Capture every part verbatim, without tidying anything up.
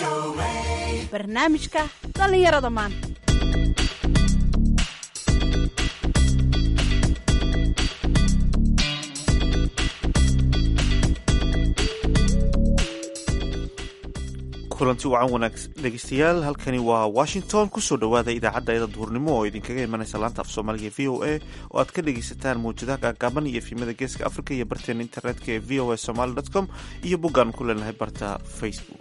barnaamijka dhalinyarada maanta. kulanti wacan wanaagsan dhegeystayaal, halkani waa Washington. kusoo dhawaada idaacadda iyada duhurnimo oo idinkaga imanaysa laanta af Soomaaliga V O A oo aad ka dhegeysataan mawjadaha gaagaaban iyo filimada Geeska Afrika iyo barteena internetka ee v o a somali dot com iyo boggaan ku leenahay barta Facebook.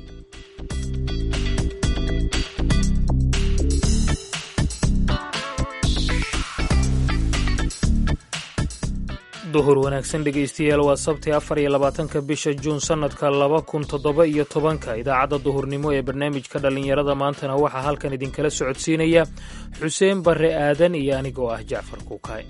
duhur wanaagsan dhegaystayaal, waa sabti afar iyo labaatanka bisha juun sanadka laba kun toddoba iyo tobanka. idaacadda duhurnimo ee barnaamijka dhallinyarada maantana waxaa halkan idinkala socodsiinaya xuseen barre aadan iyo anigoo ah jacfar kuukaay.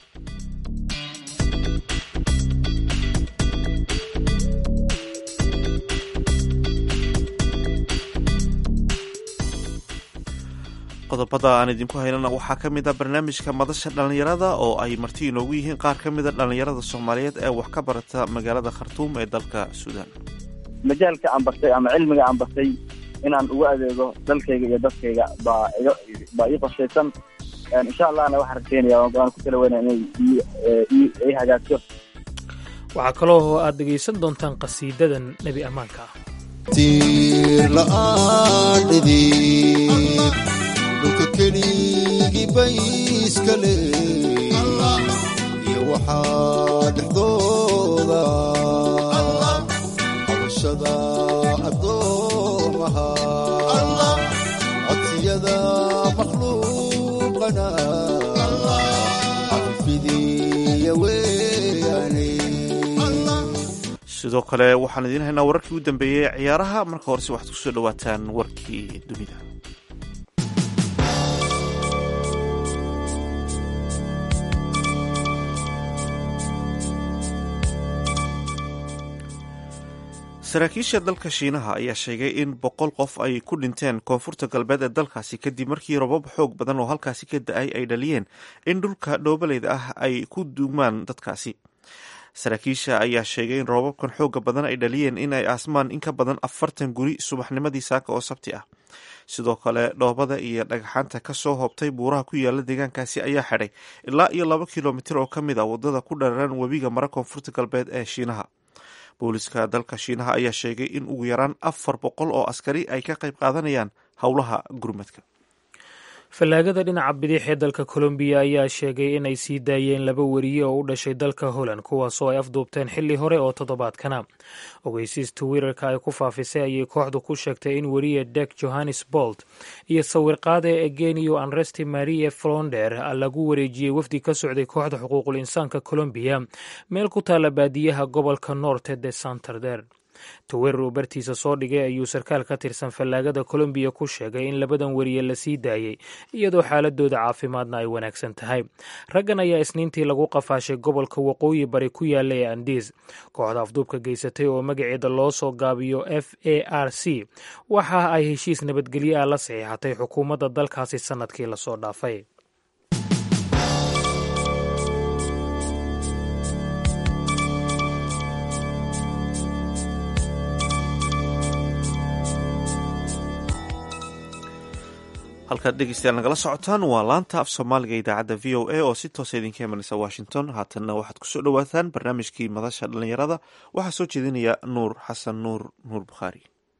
qodobada aan idinku haynana waxaa ka mid a barnaamijka madasha dhallinyarada oo ay marti inoogu yihiin qaar ka mid a dhallinyarada soomaaliyeed ee wax ka barata magaalada khartuum ee dalka suudaan. majaalka aan bartay ama cilmiga aan bartay inaan ugu adeego dalkayga iyo dadkayga baa iga baa ii qorshaysan. insha allahna waxaan rajeynayaa waan ku tala weynaa inay ii hagaagto. waxaa kaloo aad dhegaysan doontaan qasiidadan nebi ammaanka ah. tiir la'aan dhidib dhulka keligii bay iska leey iyo waxaa dhexdooda cabashada addoomaha codsiyada makhluuqana cafifidiya weyaane. sidoo kale waxaan idiin haynaa wararkii u dambeeyey ee ciyaaraha. marka horese waxaad kusoo dhawaataan warkii dunida. saraakiisha dalka shiinaha ayaa sheegay in boqol qof ay ku dhinteen koonfurta galbeed ee dalkaasi kadib markii robab xoog badan oo halkaasi ka da-ay ay dhaliyeen in dhulka dhoobaleyda ah ay ku duumaan dadkaasi. saraakiisha ayaa sheegay in roobabkan xooga badan ay dhaliyeen in ay aasmaan in ka badan afartan guri subaxnimadii saaka oo sabti ah. sidoo kale dhoobada iyo dhagxaanta kasoo hoobtay buuraha ku yaala deegaankaasi ayaa xidhay ilaa iyo laba kilomitir oo ka mid ah wadada ku dhararan webiga mara koonfurta galbeed ee shiinaha. booliska dalka shiinaha ayaa sheegay in ugu yaraan afar boqol oo askari ay ka qayb qaadanayaan howlaha gurmadka. fallaagada dhinaca bidix ee dalka colombiya ayaa sheegay inay sii daayeen laba weriye oo u dhashay dalka holland kuwaasoo ay afduubteen xilli hore oo toddobaadkana. ogeysiis twitterka ay ku faafisay ayay kooxdu ku sheegtay in weriye dek johannes bolt iyo sawirqaade egenio anresti marie flonder lagu wareejiyey wafdi ka socday kooxda xuquuqul insaanka colombiya meel ku taalla baadiyaha gobolka norte de santander. twitter uu bartiisa soo dhigay ayuu sarkaal ka tirsan fallaagada colombiya ku sheegay in labadan weriye la sii daayey iyadoo xaaladooda caafimaadna ay wanaagsan tahay. raggan ayaa isniintii lagu qafaashay gobolka waqooyi bari ku yaala ee andiis. kooxda afduubka geysatay oo magaceeda loo soo gaabiyo f a r c waxa ay heshiis nabadgelyo ah la saxiixatay xukuumadda dalkaasi sanadkii lasoo dhaafay. halkaad dhegeystayaal nagala socotaan waa laanta af soomaaliga idaacadda v o a oo si toosa idinka imanaysa washington. haatanna waxaad kusoo dhawaataan barnaamijkii madasha dhallinyarada. waxaa soo jeedinaya nuur xasan nuur nuur bukhaari.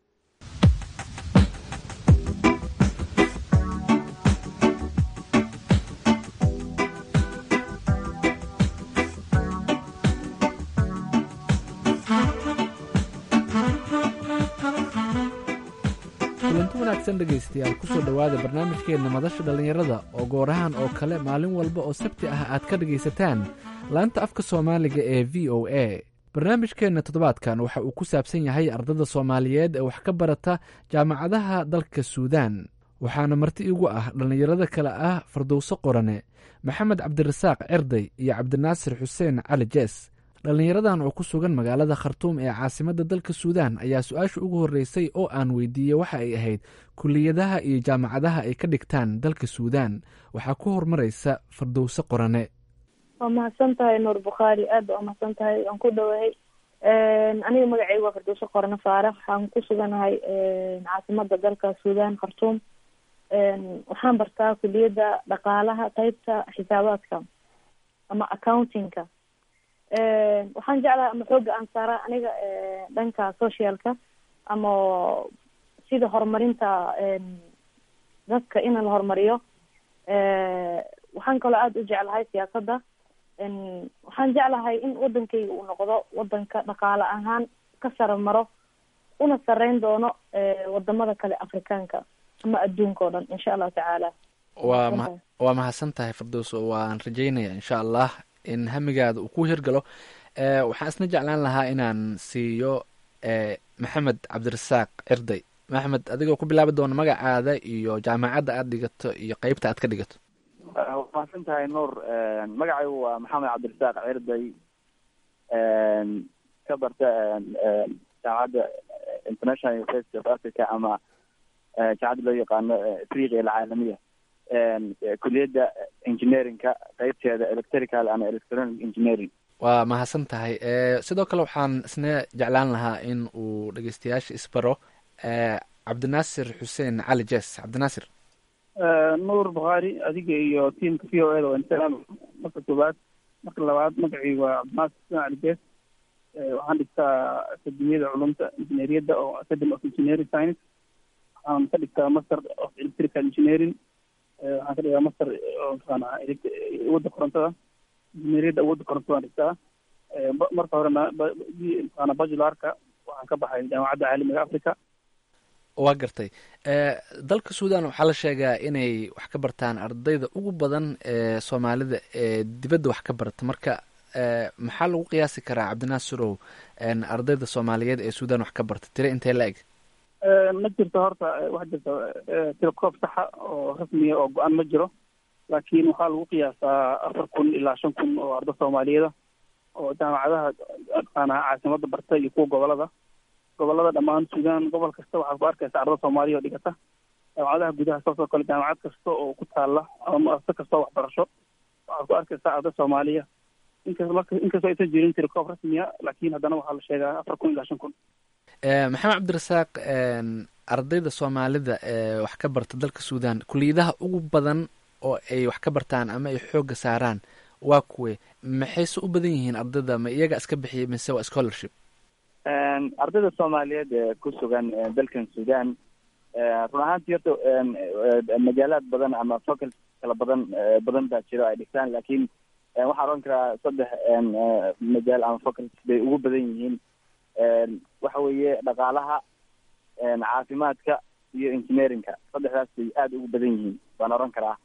kulanti wanaagsan dhegaystayaal, kusoo dhowaada barnaamijkeenna madasha dhallinyarada oo goorahan oo kale maalin walba oo sabti ah aad ka dhegaysataan laanta afka soomaaliga ee v o a. barnaamijkeenna toddobaadkan waxa uu ku saabsan yahay ardada soomaaliyeed ee wax ka barata jaamacadaha dalka suudaan. waxaana marti igu ah dhallinyarada kale ah fardowso qorane, maxamed cabdirasaaq cerday iyo cabdinaasir xuseen cali jees. dhallinyaradan oo ku sugan magaalada khartuum ee caasimadda dalka suudaan ayaa su-aasha ugu horreysay oo aan weydiiyey waxa ay ahayd kuliyadaha iyo jaamacadaha ay ka dhigtaan dalka suudaan. waxaa ku horumaraysa fardowso qorane. waa mahadsan tahay nuur bukhaari, aad baa umahadsan tahay. waan ku dhowahay aniga magacayga waa Firdawso Qorne Faarax, waxaan ku suganahay caasimada dalka Suudaan, Khartoum. waxaan bartaa kuliyadda dhaqaalaha qaybta xisaabaadka ama accountingka. waxaan jeclahay ama xooga aan saara aniga dhanka socialka ama sida horumarinta dadka in la horumariyo. waxaan kaloo aada u jeclahay siyaasadda. waxaan jeclahay in wadankayga uu noqdo wadanka dhaqaale ahaan ka sare maro una sareyn doono wadamada kale afrikaanka ama adduunka oo dhan insha allahu tacaala. waa ma waa mahadsan tahay Firdawso, waan rajeynaya insha allah in hamigaada uu ku hirgalo. waxaan isna jeclaan lahaa inaan siiyo maxamed cabdirasaaq cirday. maxamed, adigoo ku bilaabi doona magacaada iyo jaamacadda aada dhigato iyo qeybta aad ka dhigato. waa mahadsan tahay nuur. magacaygu waa maxamed cabdirasaaq cirday, ka barta jaamacadda international university of africa ama jaamacadda loo yaqaano afriqiya alcaalamiya, kuliyadda engineeringka qeybteeda electrical and electronic engineering. waa mahadsan tahay. sidoo kale waxaan isna jeclaan lahaa in uu dhegeystayaasha isbaro cabdinaasir xuseen cali jes. cabdinaasir. nuur bukhaari, adiga iyo tiamka v o eda waa insalaam. marka koowaad. marka labaad, magacii waa cabdinaasir xuseen cali jes. waxaan dhigtaa akademiyada culumta injineeriyadda oo academy of engineering science. waxaan ka dhigtaa master of electrical engineering. waxaan ka dhigaa master oo mataqaana awoodda korontada, injineeriyadda awoodda korontada waan dhigtaa. marka horena mataqaana bajularka waxaan ka baxay jaamacadda caalamiga africa. waa gartay. dalka suudan waxaa la sheegaa inay wax ka bartaan ardayda ugu badan ee soomaalida ee dibadda wax ka barata. marka maxaa lagu qiyaasi karaa cabdinaasirow ardayda soomaaliyeed ee suudan wax ka barta tire intee la eg? ma jirto horta, waxa jirta tiro koob saxa oo rasmiya oo go-aan ma jiro, laakiin waxaa lagu qiyaasaa afar kun ilaa shan kun oo arday soomaaliyeeda oo jaamacadaha aqaana caasimada barta iyo kuwa gobolada gobolada dhammaan suudaan. gobol kasta waxaa ku arkaysa arday soomaaliya oo dhigata jaamacadaha gudaha. saasoo kale jaamacad kasta oo ku taala ama muasasa kasta oo waxbarasho waxaa ku arkaysa arday soomaaliya. inkas marka inkastoo aysan jirin tiro koob rasmiya, laakiin haddana waxaa la sheegaa afar kun ilaa shan kun. maxamed cabdirasaaq, ardayda soomaalida ee wax ka barta dalka suudan kuliyadaha ugu badan oo ay wax ka bartaan ama ay xooga saaraan waa kuwe? maxayse u badan yihiin ardayda? ma iyaga iska bixiyay mise waa scholarship? ardayda soomaaliyeed ee ku sugan dalkan suudan run ahaantii horta magaalaad badan ama focal kala badan badan baa jiro ay dhigtaan, laakiin waxaan oran karaa saddex magaal ama focal bay ugu badan yihiin. waxa weeye dhaqaalaha, caafimaadka iyo engineeringka. saddexdaas bay aada ugu badan yihiin baan oran karaa.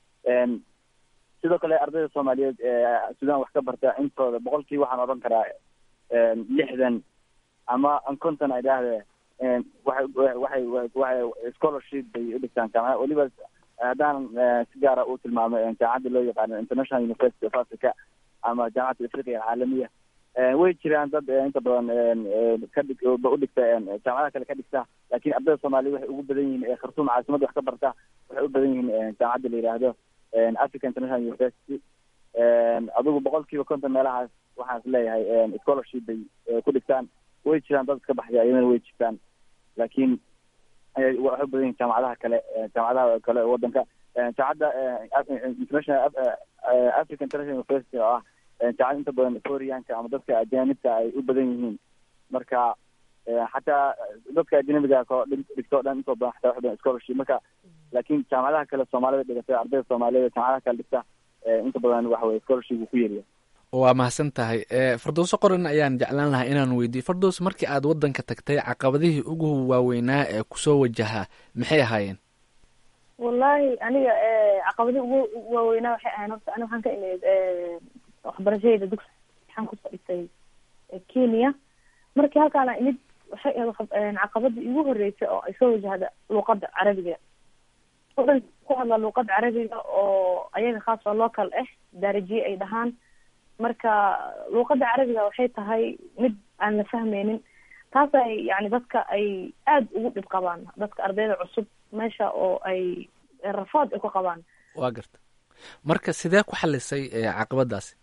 sidoo kale ardayda soomaaliyeed ee suudan wax ka barta intooda boqolkii waxaan oran karaa lixdan ama konton ay dhahde waxay waxay waxay scholarship bay u dhigtaan jaamacada. weliba haddaan si gaara u tilmaamay jaamacadda loo yaqaano international university of africa ama jaamacadda afriqiya alcaalamiya. way jiraan dad inta badan ka dhig u dhigta jaamacadaha kale ka dhigta, laakiin ardayda soomaaliya waxay ugu badan yihiin ee khartuum caasimada wax ka barta waxay u badan yihiin jaamacadda la yidhaahdo africa international university. adigu boqolkiiba konton meelahaas waxaan is leeyahay scholarship bay ku dhigtaan. way jiraan dad iska baxaya iyadana way jirtaan, laakiin waxay u badan yihiin jaamacadaha kale jaamacadaha kale wadanka. jaamacadda international africa international university oo ah jaamacad inta badan foreign-ka ama dadka ajaanibka ay u badan yihiin. marka xataa dadka ajnabiga dhigto o dhan intoo badan xataa wax badan scholarship. marka laakiin jaamacadaha kale soomaalida dhigata ardayda soomaaliyeed jaamacadaha kale dhigta inta badan waxa weye scholarship uu ku yeriya. waa mahadsan tahay. Firdawso Qorne ayaan jeclaan lahaa inaan weydiiyo. Firdawso, markii aad wadanka tagtay caqabadihii ugu waaweynaa ee kusoo wajahaa maxay ahaayeen? wallahi aniga caqabadihii ugu waaweynaa waxay ahayn horta aniga waxaan ka imid waxbarashadayda dugsi waxaan kusoo dhigtay Kenya. markii halkaana imid waxay ahayd caqabadii igu horeysay oo ay soo wajahda luuqadda carabiga. wadan ku hadla luuqadda carabiga oo ayaga khaas oo local ah darajiye ay dhahaan. marka luuqadda carabiga waxay tahay mid aan la fahmaynin, taas ay yani dadka ay aada ugu dhib qabaan, dadka ardayda cusub meesha oo ay rafaad ay ku qabaan. waa garta. marka sidee ku xalisay caqabadaasi?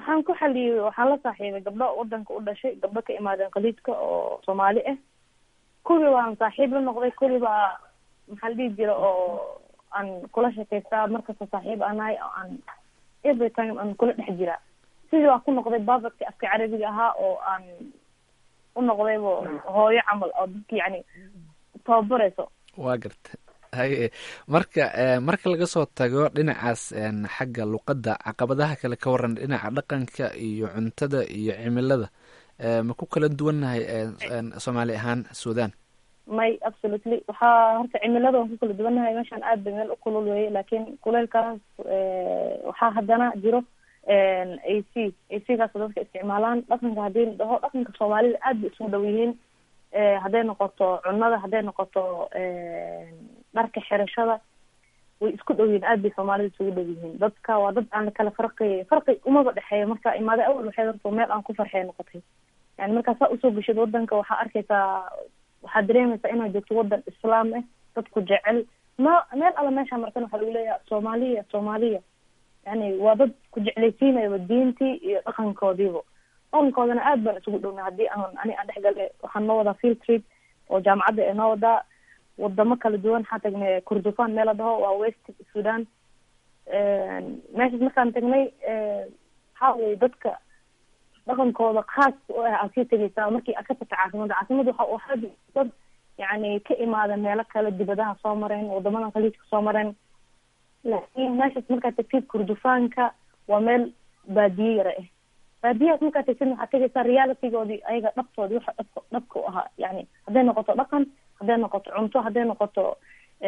waxaan ku xaliyey waxaan la saaxiibay gabdho wadanka u dhashay, gabdho ka imaadeen khaliijka oo soomaali ah. kuwii waan saaxiib la noqday, kuwii baa maxaa la dhihi jira oo aan kula sheekaystaa markasta saaxiib anahay oo aan every time aan kula dhex jiraa. sidii waa ku noqday baabadki afka carabiga ahaa oo aan u noqdayba hooyo camal oo dadki yani tababarayso. waa garta haye marka marka laga soo tago dhinacaas xagga luqadda, caqabadaha kale ka waran dhinaca dhaqanka iyo cuntada iyo cimilada, ma ku kala duwannahay soomaali ahaan sudan? may absolutely waxaa horta cimilada waan ku kala duwannahay. meeshaan aad bay meel u kulul weeye, laakiin kuleelkaas waxaa haddana jiro a c a c gaas dadka isticmaalaan. dhaqanka haddii la dhaho dhaqanka soomaalida aad bay isugu dhow yihiin, hadday noqoto cunada, hadday noqoto dharka xirashada, way isku dhow yihiin. aad bay soomaalida isugu dhow yihiin. dadka waa dad aan kala farqi farqi umaba dhexeeya. marka imaade awal waxay horta meel aan ku farxey noqotay. yani markaa saa usoo geshid wadanka waxaa arkaysaa, waxaad dareemaysaa inaad joogto wadan islaam ah, dadku jecel. ma meel alla meesha markan waxaa lagu leeyaha soomaaliya soomaaliya, yani waa dad ku jeclaysiinayaba diintii iyo dhaqankoodiiba. dhaqankoodana aad baan isugu dhowna. haddii aan ani aan dhexgale waxaan noo wadaa field trip oo jaamacadda ee noo wadaa wadamo kala duwan. waxaan tagnay kurdufan meel la dhaho, waa west sudan. meeshaas markaan tagnay waxaa weye dadka dhaqankooda khaas u ah aad sii tegeysaa markii aad ka tagta caasimada. caasimada waxa waxaa dad yani ka imaada meelo kale, dibadaha soo mareen, wadamadan khaliijka soo mareen. laakiin meeshaas markaad tagtid kurdufaanka waa meel baadiye yara ah. baadiyahaas markaad tagtid waxaad tegeysaa realitygoodii, ayaga dhabtoodii waxa dhabka dhabka u ahaa. yani hadday noqoto dhaqan, hadday noqoto cunto, hadday noqoto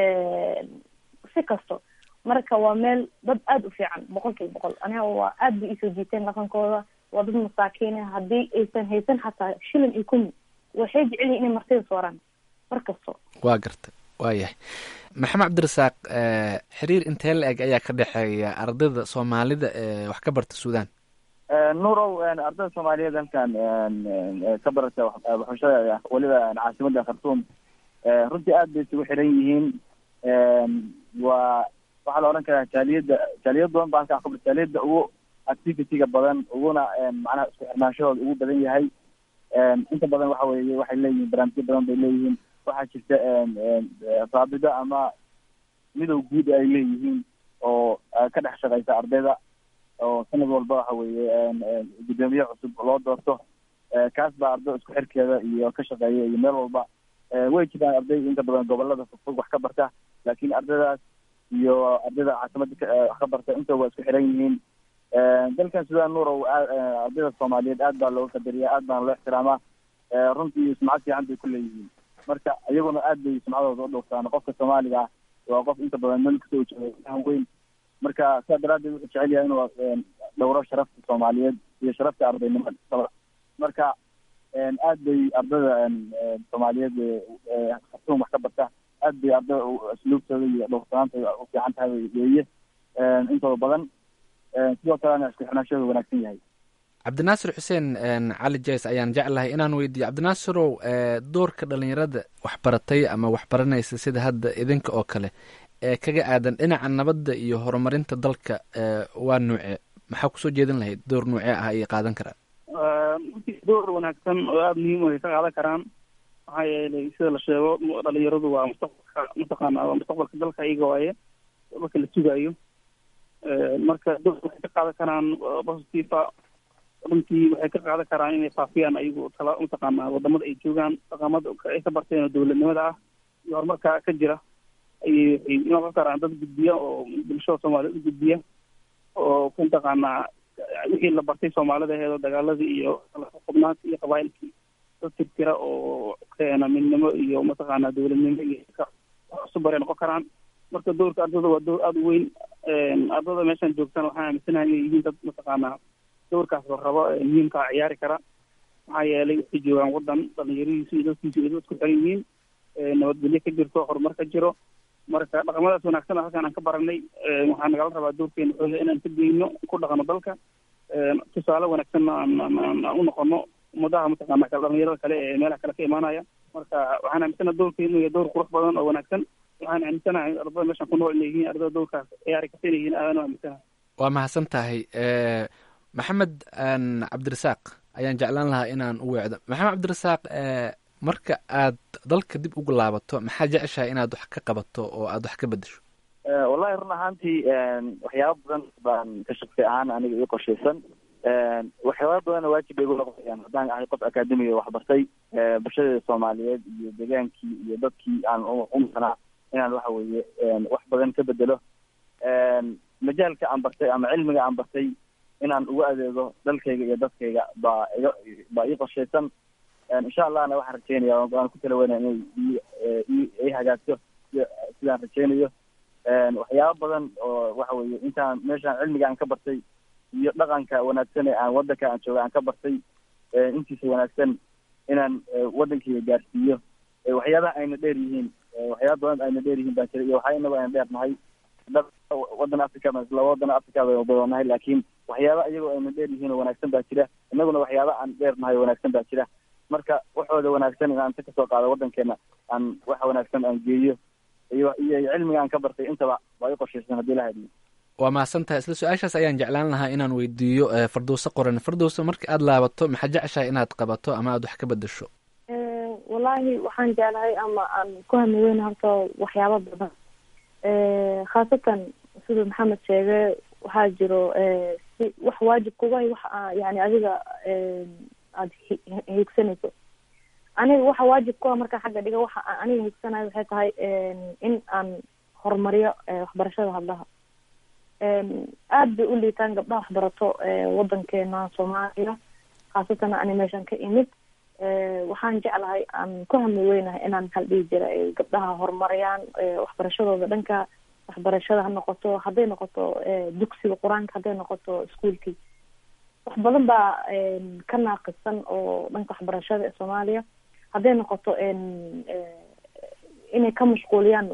si kasto. marka waa meel dad aada u fiican boqol kiiba boqol. aniga waa aad bay isoo jiiteen dhaqankooda. waa dad masaakiina, haddii aysan haysan xataa shilin iyo kun waxay jecel yihin inay martida sooraan mar kasto. waa garta waa yahay. maxamed cabdirasaaq, xiriir intee la eg ayaa ka dhexeeya ardayda soomaalida ee wax ka barta sudan? nuurow ardayda soomaaliyeed halkan ka barata waxbarashada weliba caasimada khartuum runtii aad bay isugu xiran yihiin. waa waxaa la odhan karaa jaaliyadda jaaliyad badan baa halkaan kabr jaaliyadda ugu activity-ga badan, uguna macnaha isku xirnaanshahooda ugu badan yahay. inta badan waxa weye waxay leeyihiin barnaamijyo badan bay leeyihiin. waxaa jirta raabido ama midow guud ay leeyihiin oo ka dhex shaqeysa ardayda, oo sanad walba waxa weye guddoomiye cusub loo doorto. kaas baa arday isku xirkeeda iyo ka shaqeeya iyo meel walba. way jiraan arday inta badan gobolada fogfog wax ka barta, laakiin ardaydaas iyo ardayda caasimada wax ka barta inta waa isku xiran yihiin. dalkan sudan nuurow ardayda soomaaliyeed aad baa looga qadariya, aad baana loo ixtiraamaa. runtii sumcad fiican bay ku leeyihiin. marka iyaguna aad bay sumcadooda u dhowrtaan. qofka soomaaliga ah waa qof inta badan meel kasoo jeeda weyn. marka sidaa daraadeed wuxuu jecel yahay inuu dhowro sharafta soomaaliyeed iyo sharafta ardaynimada. marka aad bay ardayda soomaaliyeed khartuum wax ka barta, aad bay ardayda asluubtooda iyo dhowrsanaantooda u fiican tahay weeye intooda badan. sidoo kalena isku xirnaanshahooda wanaagsan yahay. cabdinaasir xuseen cali jays ayaan jeclahay inaan weydiiyo. cabdinaasirow, doorka dhalinyarada waxbaratay ama waxbaranaysa sida hadda idinka oo kale ee kaga aadan dhinaca nabadda iyo horumarinta dalka waa nuuce? maxaa kusoo jeedin lahayd? door nuucee ah ayay qaadan karaan? door wanaagsan oo aada muhiim ay ka qaadan karaan. maxaa yeelay sida la sheego dhalinyaradu waa mustaqbalka mataqaana waa mustaqbalka dalka iyaga waaye marka la sugaayo. marka door waxay ka qaadan karaan positiva. runtii waxay ka qaadan karaan inay faafiyaan ayagu tala mataqaana wadamada ay joogaan, dhaqamada ay ka barteen oo dowladnimada ah iyo horumarka ka jira ayay waxay noqon karaan dad gudbiya oo bulshada soomaaliyed u gudbiya oo ku mataqaanaa wixii la bartay soomaalida aheedo dagaaladii iyo xubnaanta iyo qabaa'ilkii dad tirtira oo keena midnimo iyo mataqaanaa dowladnimo iyo cusub baray noqon karaan. marka doorka ardayda waa door aada u weyn. ardayda meeshaan joogtana waxaan aaminsanahay inay yihiin dad mataqaanaa doorkaas la rabo muhiimkaa ciyaari kara. maxaa yeelay waxay joogaan wadan dhalinyaradiisu iyo dadkiisu iyo dadku xiran yihiin, nabadgelyo ka jirto, horumar ka jiro. marka dhaqamadaas wanaagsan halkaan aan ka baranay waxaa nagala rabaa doorkeena xooga inaan ka geyno ku dhaqano dalka. tusaale wanaagsanna aan u noqono ummadaha mataqaana kale dhalinyarada kale ee meelaha kale ka imaanaya. marka waxaan aaminsanaha doorkeenu iyo door qurux badan oo wanaagsan. waxaan aaminsanahay ardada meeshaan ku nool inay yihiin ardada doorkaas ciyaari karta inay yihiin aadaan u aaminsanahay. waa mahadsan tahay. maxamed cabdirasaaq ayaan jeclaan lahaa inaan u weecdo. maxamed cabdirasaaq, marka aad dalka dib ugu laabato maxaa jeceshahay inaad wax ka qabato oo aad wax ka bedesho? wallahi run ahaantii waxyaaba badan baan ka shaqsi ahaan aniga ii qorshaysan. waxyaaba badanna waajib bay igu noqonayaan haddaan ahay qof akaademiga waxbartay bulshada soomaaliyeed iyo degaankii iyo dadkii aan umsanaa inaan waxa weeye wax badan ka bedelo. majaalka aan bartay ama cilmiga aan bartay inaan ugu adeego dalkayga iyo dadkayga baa iga baa ii qorshaysan. insha allahna waxaan rajeynaya aan ku tala weynaa inay i hagaagto sidaan rajeynayo. waxyaaba badan oo waxa weeye intaan meeshaan cilmiga aan ka bartay iyo dhaqanka wanaagsan ee aan wadanka aan jooga aan ka bartay intiisa wanaagsan inaan wadankayga gaarsiiyo. waxyaabaha ayna dheer yihiin waxyaaba badan ayna dheer yihiin baa jira iyo waxaa inagu ayna dheer nahay wadan africa laba wadan africa baynahay, laakiin waxyaaba iyagoo ayna dheer yihiin oo wanaagsan baa jira. inaguna waxyaaba aan dheer nahay oo wanaagsan baa jira. marka waxooda wanaagsan inaan inta kasoo qaado wadankeena aan waxa wanaagsan aan geeyo iyo iyo cilmiga aan ka bartay intaba waa i qorshaysan haddii la hadliyo. waa mahadsan tahay. isla su-aashaas ayaan jeclaan lahaa inaan weydiiyo Fardowso Qorane. Fardowso, marka aad laabato maxaa jeceshahay inaad qabato ama aad wax ka bedesho? wallaahi waxaan jeclahay ama aan ku hami weyn horta waxyaaba badan, khaasatan siduu maxamed sheegay waxaa jiro si wax waajib kuga wax yani adiga aada hiigsanayso. aniga waxa waajib ku ah marka xagga dhiga waxa aniga hiigsanayo waxay tahay in aan horumariyo waxbarashada hablaha. aad bay u liitaan gabdhaha waxbarato wadankeena Soomaaliya, khaasatan ani meeshan ka imid. waxaan jeclahay aan ku hami weynahay inaan maxal dhihi jira gabdhaha horumariyaan waxbarashadooda, dhanka waxbarashada ha noqoto, hadday noqoto dugsiga qur-aanka, hadday noqoto iskuolkii. wax badan baa ka naaqisan oo dhanka waxbarashada ee Soomaaliya. hadday noqoto inay ka mashquuliyaan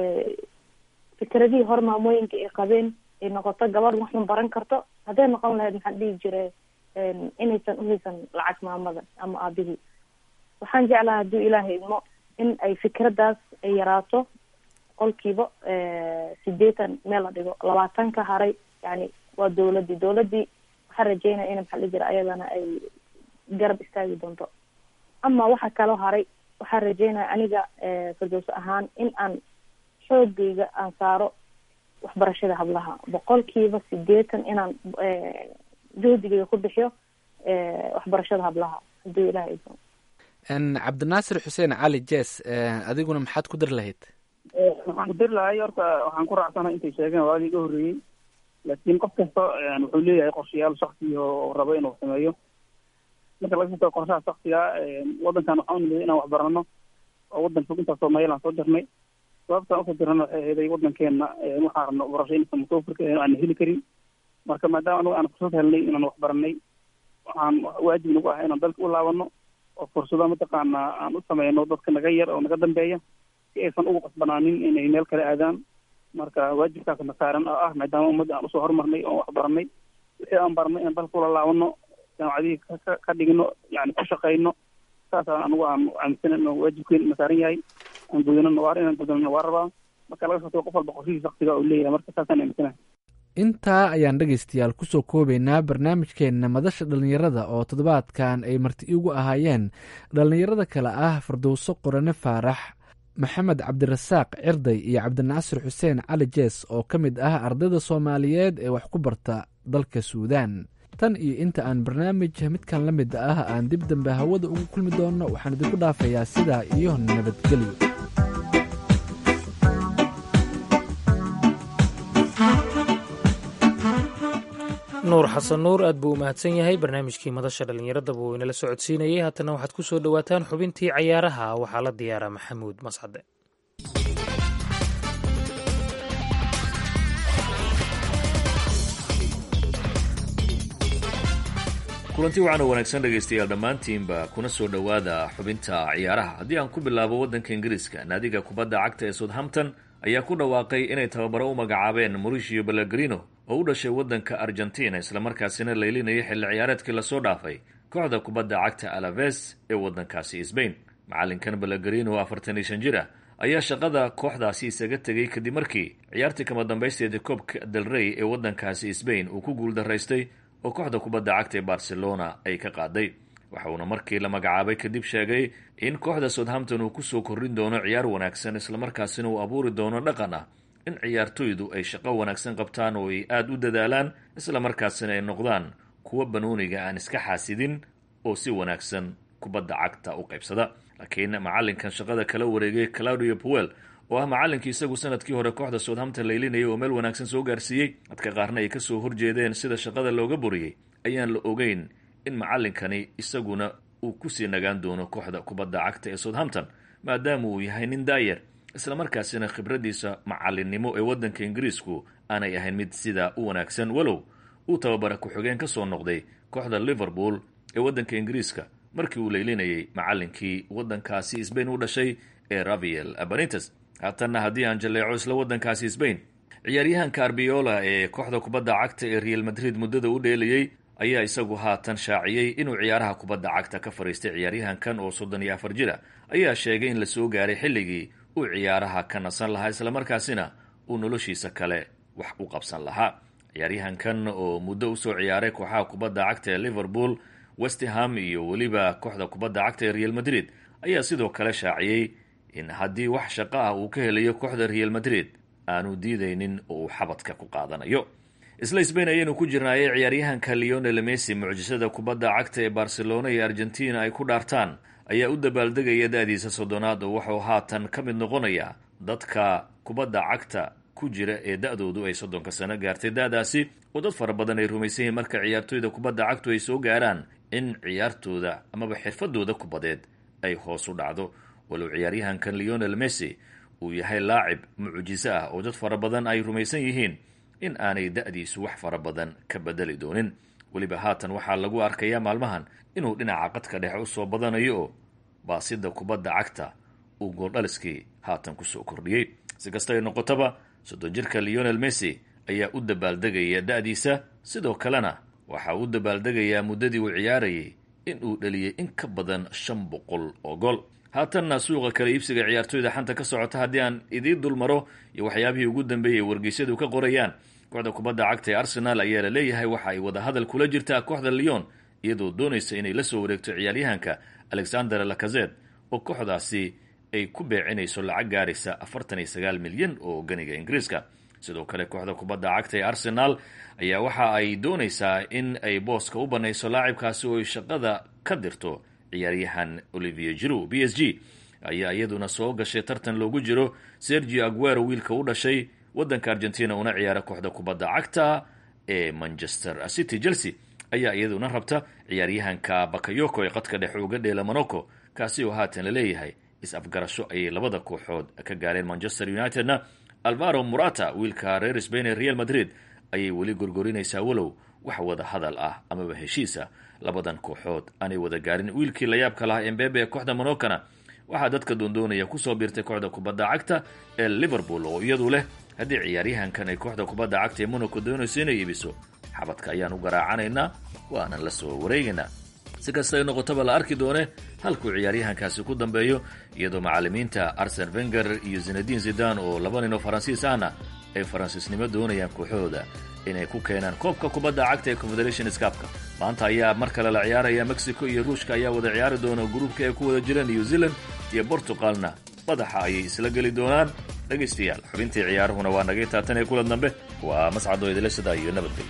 fikradihii hore maamooyinka ay qabeen, ay noqoto gabadh waxun baran karto. hadday noqon lahayd maxaan dhihi jiray inaysan uhaysan lacag maamada ama aabihii. waxaan jeclaha hadduu ilaahay idmo in ay fikradaas ay yaraato qolkiiba sideetan meel la dhigo, labaatan ka haray yani waa dawladii dawladii waxaan rajeynaya ina maxaa la jira ayadana ay garab istaagi doonto. ama waxa kaloo haray waxaan rajeynaya aniga Fardowso ahaan in aan xoogayga aan saaro waxbarashada hablaha, boqolkiiba sideetan inaan juhdigayga ku bixiyo waxbarashada hablaha hadduu ilaah idmo. cabdinaasir xuseen cali jees, adiguna maxaad ku dir lahayd? waxaan ku dir lahay horta waxaan ku raacsana intay sheegeen waa iga horreeyey, laakiin qof kasta wuxuu leeyahay qorshayaal shaksiya oo rabo inuu sameeyo. marka laga soo qorshaha shaksiga wadankan waxaan u inaan wax barano oo wadan fog intaas Soomaaliya aan soo jirnay. sababta ugu dirana waxay ahayd wadankeena waxaan rabno barasho inta mutawafirka aan heli karin. marka maadaama anigu aan fursad helnay inaan wax baranay, waxaan waajib nagu ah inaan dalka u laabano oo fursado mataqaana aan u sameyno dadka naga yar oo naga dambeeya si aysan ugu qasbanaanin inay meel kale aadaan. marka waajibkaasna saaran oo ah maadaama ummadda aan usoo horumarnay oo wax baranay, wixii aan barnay inaan dalka ula laabano, jaamacadihii ka dhigno, yani ku shaqayno. saasaan anigu aan aaminsan inuu waajibkeen na saaran yahay. aan gudano waar inaan gudano waa rabaa. marka laga soo qof walba qorshihii shaksiga uu leeyahay. marka saasaan aaminsanahay. intaa ayaan dhegaystayaal kusoo koobaynaa barnaamijkeenna madasha dhallinyarada oo toddobaadkan ay marti igu ahaayeen dhallinyarada kale ah Fardowso Qorane Faarax, maxamed cabdirasaaq cirday iyo cabdinaasir xuseen cali jees oo ka mid ah ardayda Soomaaliyeed ee wax ku barta dalka Suudaan. tan iyo inta aan barnaamij midkan la mid ah aan dib dambe hawada ugu kulmi doono, waxaan idinku dhaafayaa sidaa iyo nabadgelyo. nuur xasan nuur aad buu u mahadsan yahay. barnaamijkii madasha dhallinyarada buu inala socodsiinayay. haatana waxaad ku soo dhowaataan xubintii cayaaraha. waxaa la diyaaraa maxamuud mascade. kulanti wacan oo wanaagsan dhegaystayaal dhammaantiinba kuna soo dhowaada xubinta ciyaaraha. haddii aan ku bilaabo waddanka ingiriiska, naadiga kubadda cagta ee Southampton ayaa ku dhawaaqay inay tababaro u magacaabeen Mauricio Pellegrino oo u dhashay waddanka Argentina, islamarkaasina laylinayay xilli ciyaareedkii lasoo dhaafay kooxda kubadda cagta Alaves ee waddankaasi Sbain. macalinkan Pellegrino oo afartan iyo shan jir ah ayaa shaqada kooxdaasi isaga tegay kadib markii ciyaartii kama dambaysteeda koobka del rey ee waddankaasi Sbain uu ku guuldaraystay oo kooxda kubadda cagta ee barcelona ay ka qaaday. waxa uuna markii la magacaabay kadib sheegay in kooxda Southampton uu kusoo korrin doono ciyaar wanaagsan islamarkaasina uu abuuri doono dhaqan ah in ciyaartoydu ay shaqo wanaagsan qabtaan oo ay aada u dadaalaan islamarkaasina ay noqdaan kuwa banooniga aan iska xaasidin oo si wanaagsan kubadda cagta u qaybsada. laakiin macalinkan shaqada kala wareegay Claudio Puel oo ah macalinkii isagu sanadkii hore kooxda Southampton laylinayay oo meel wanaagsan soo gaarsiiyey, dadka qaarna ay kasoo horjeedeen sida shaqada looga buriyey, ayaan la ogeyn in macalinkani isaguna uu kusii nagaan doono kooxda kubadda cagta ee Southampton maadaama uu yahay nin daayar islamarkaasina khibradiisa macalinnimo ee waddanka Ingiriisku aanay ahayn mid sida u wanaagsan, walow uu tababara ku-xigeen ka soo noqday kooxda Liverpool ee waddanka Ingiriiska markii uu laylinayay macalinkii waddankaasi Spain u dhashay ee Rafael Benitez. haatanna haddii aan jaleeco isla waddankaasi Spain, ciyaaryahanka Arbiola ee kooxda kubadda cagta ee Real Madrid muddada u dheelayay ayaa isagu haatan shaaciyey inuu ciyaaraha kubadda cagta ka fariistay. ciyaaryahankan oo soddon iyo afar jira ayaa sheegay in la soo gaaray xilligii uu ciyaaraha ka nasan lahaa islamarkaasina uu noloshiisa kale wax u qabsan lahaa. ciyaaryahankan oo muddo usoo ciyaaray kooxaha kubadda cagta ee Liverpool, West Ham iyo weliba kooxda kubadda cagta ee Real Madrid ayaa sidoo kale shaaciyey in haddii wax shaqo ah uu ka helayo kooxda Real Madrid aanu diidaynin oo uu xabadka ku qaadanayo. isla Spain ayaynu ku jirnaayay ciyaaryahanka Lionel Messi, mucjisada kubadda cagta ee Barcelona iyo Argentina ay ku dhaartaan, ayaa u dabaaldegaya da'diisa soddonaad oo wuxuu haatan ka mid noqonaya dadka kubadda cagta ku jira ee da'doodu ay soddonka sano gaartay. da'daasi oo dad fara badan ay rumaysan yihiin marka ciyaartoyda kubadda cagtu ay soo gaaraan in ciyaartooda amaba xirfadooda kubadeed ay hoos u dhacdo. walow ciyaaryahankan Lionel Messi uu yahay laacib mucjiso ah oo dad fara badan ay rumaysan yihiin in aanay da'diisu wax fara badan ka bedeli doonin. weliba haatan waxaa lagu arkayaa maalmahan inuu dhinaca qadka dhexe u soo badanayo oo baasida kubadda cagta uu gooldhaliskii haatan kusoo kordhiyey. si kasta ay noqotaba, soddon jirka Lionel Messi ayaa u dabaaldegaya da'diisa, sidoo kalena waxaa u dabaaldegayaa muddadii uu ciyaarayay in uu dhaliyey in ka badan shan boqol oo gool. haatanna suuqa kala iibsiga ciyaartoyda xanta ka socota haddii aan idiin dulmaro iyo waxyaabihii ugu dambeeyey wargeysyadu ka qorayaan, kooxda kubadda cagta ee Arsenal ayaa la leeyahay waxa ay wada hadal kula jirtaa kooxda Lyon iyadoo doonaysa inay la soo wareegto ciyaaryahanka Alexander Lacazette oo kooxdaasi ay ku beecinayso lacag gaaraysa afartan iyo sagaal milyan oo ganiga Ingiriiska. sidoo kale kooxda kubadda cagta ee Arsenal ayaa waxa ay doonaysaa in ay booska u banayso laacibkaasi oo ay shaqada ka dirto ciyaaryahan Olivier Giroud. B S G ayaa iyaduna soo gashay tartan loogu jiro Sergio Aguero, wiilka u dhashay waddanka Argentina una ciyaara kooxda kubadda cagta ee Manchester City. Chelsea ayaa iyaduna rabta ciyaaryahanka Bakayoko ee qadka dhexe uga dheela Monaco, kaasi oo haatan la leeyahay is-afgarasho ayay labada kooxood ka gaareen. Manchester Unitedna Alvaro Morata, wiilka reer Spain ee Real Madrid, ayay weli gorgorinaysaa walow wax wada hadal ah amaba heshiisa labadan kooxood aanay wada gaarin. wiilkii la yaabka lahaa Mbappe ee kooxda Monacona waxaa dadka doondoonaya kusoo biirtay kooxda kubadda cagta ee Liverpool oo iyadu leh haddii ciyaaryahankan ay kooxda kubadda cagta ee Monaco doonayso inay iibiso, xabadka ayaan u garaacanaynaa waanan la soo wareegaynaa. si kasta ay noqotaba la arki doone halkuu ciyaaryahankaasi ku dambeeyo, iyadoo macalimiinta Arsene Wenger iyo Zinedine Zidane oo laba nin oo Faransiis ahna ay Faransiisnimo doonayaan kooxooda inay ku keenaan koobka kubadda cagta ee Confederations Cup-ka. maanta ayaa mar kale la ciyaaraya. Mexico iyo Ruushka ayaa wada ciyaari doona gruubka ay ku wada jiraan. New Zealand iyo Portugalna madaxa ayay isla geli doonaan. dhegaystayaal, xubintii ciyaaruhuna waa naga taatan ee kulan dambe. waa mascado idila sida iyo nabadgelyo.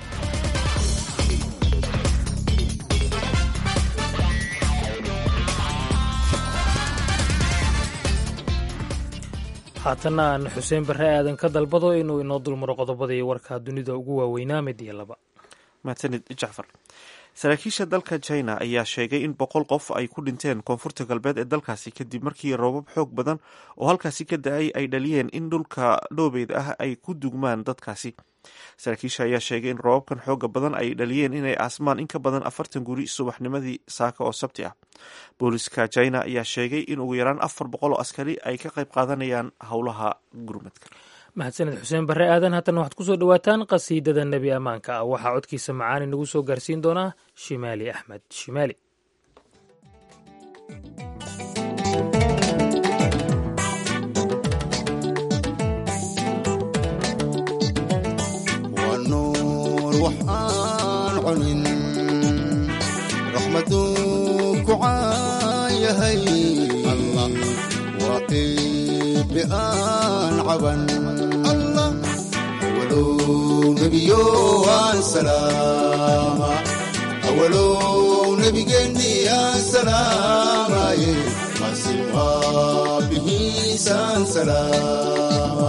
haatanna aan xuseen barre aadan ka dalbado inuu inoo dulmaro qodobada iyo warka dunida ugu waaweynaa mid iyo laba. mahadsanid jacfar. saraakiisha dalka China ayaa sheegay in boqol qof ay ku dhinteen koonfurta galbeed ee dalkaasi kadib markii roobab xoog badan oo halkaasi ka da-ay ay dhaliyeen in dhulka dhoobeed ah ay ku dugmaan dadkaasi. saraakiisha ayaa sheegay in roobabkan xooga badan ay dhaliyeen inay aasmaan in ka badan afartan guri subaxnimadii saaka oo sabti ah. booliska China ayaa sheegay in ugu yaraan afar boqol oo askari ay ka qayb qaadanayaan howlaha gurmadka. mahadsaned xuseen barre aadan. haatan waxaad kusoo dhawaataan qasiidada nebi ammaanka ah. waxaa codkiisa macaani nagu soo gaarsiin doonaa Shimaali Axmed Shimaali. والنور وحان علن raxmaduu ku caayahay allah waa eebbe aan caban allah awalow nebiyo aan salaama awalow nebigeenni aan salaamaye qasim rabbihiisaan salaama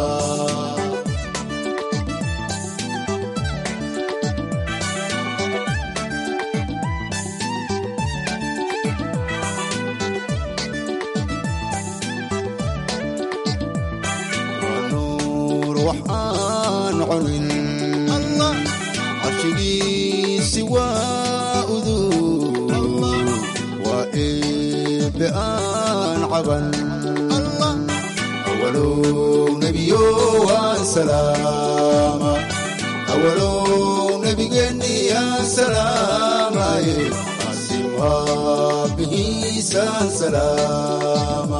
waxaan cunin allah carshigiisi waa udug waa eebbe aan caban allah awalow nebiyo aan salaama awalow nebigeenni aan salaamaye qasim rabbihiisaan salaama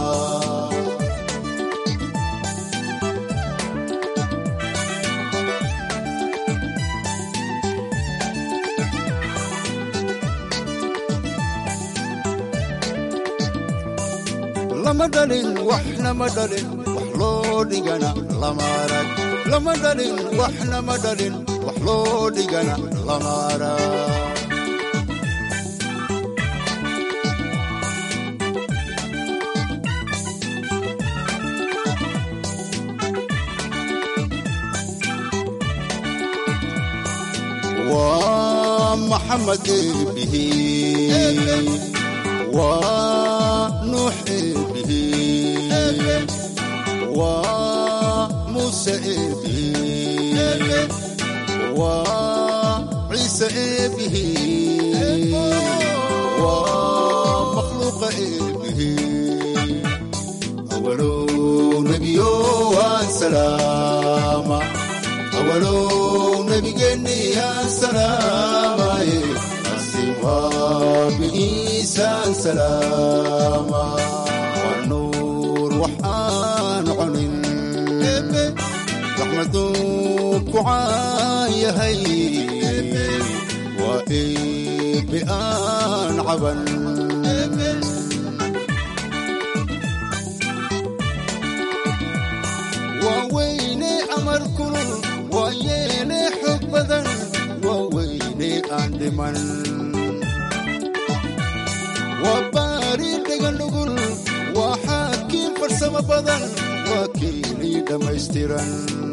lama dhalin waxna ma dhalin wax loo dhigana lama arag lama dhalin waxna ma dhalin wax loo dhigana lama arag waa maxamed eebihi ونوح به وموسى به وعيسى به ومخلوق به أولو نبي وسلام أولو نبي جني سلام بإيسان سلاما والنور وحان عنين رحمتك وعايهي وإيب آن عبن وويني أمر كل ويني حب ذن وويني أندمن وباري دغنغل وحاكم فرسم بدن وكيلي دمستيرن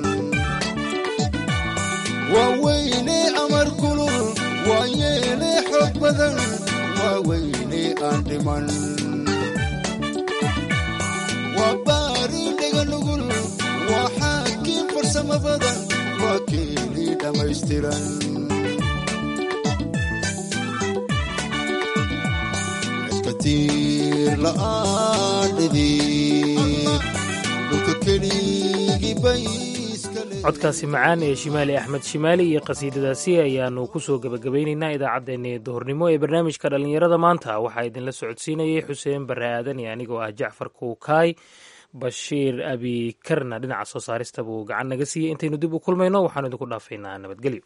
وويني امر كل ويني حب بدن وويني اندمن وباري دغنغل وحاكم فرسم بدن وكيلي دمستيرن كتير لآدي codkaasi macaan ee shimaali axmed shimaali iyo qasiidadaasi ayaanu ku soo gebagabaynaynaa idaacaddeenna ee duhurnimo ee barnaamijka dhallinyarada maanta waxaa idinla socodsiinayay xuseen barre aadan iyo anigoo ah jacfar kuukaay bashiir abikarna dhinaca soo saarista buu gacan naga siiyey intaynu dib u kulmayno waxaanu idinku dhaafaynaa nabadgelyo.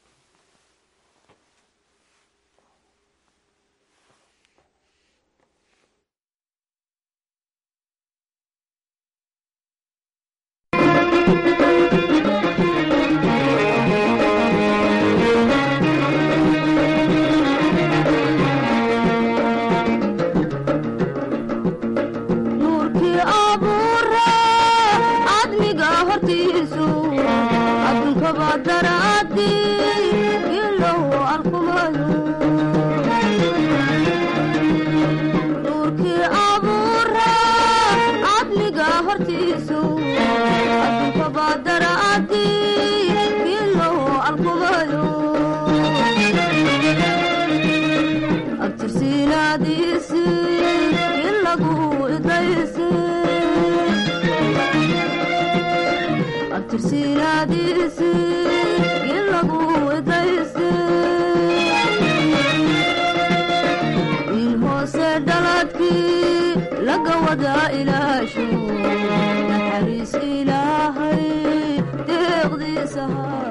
إلهي تغذي سهر